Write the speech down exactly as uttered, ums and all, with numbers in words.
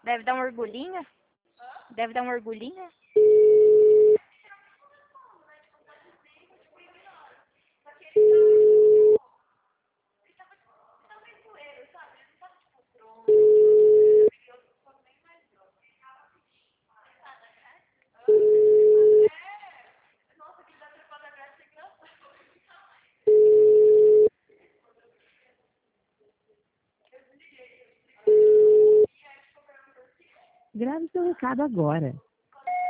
Deve dar um orgulhinho. Deve dar um orgulhinho. Grave seu recado agora.